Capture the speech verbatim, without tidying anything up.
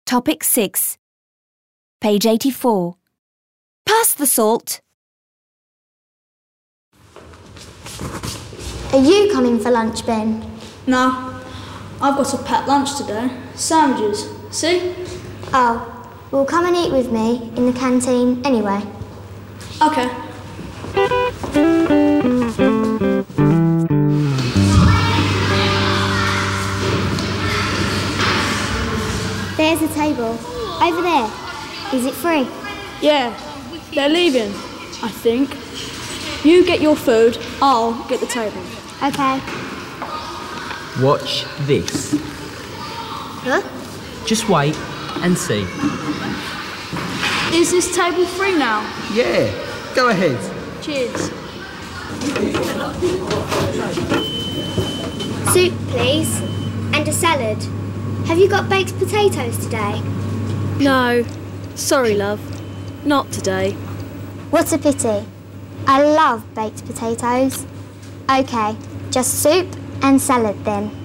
Topic six. Page eighty-four. Pass the salt. Are you coming for lunch, Ben? No, I've got a packed lunch today. Sandwiches. See? Oh, well, come and eat with me in the canteen anyway. Okay. There's a table. Over there. Is it free? Yeah, they're leaving, I think. You get your food, I'll get the table. Okay. Watch this. Huh? Just wait and see. Is this table free now? Yeah, go ahead. Cheers. Soup, please. And a salad. Have you got baked potatoes today? No, sorry, love. Not today. What a pity. I love baked potatoes. Okay, just soup and salad then.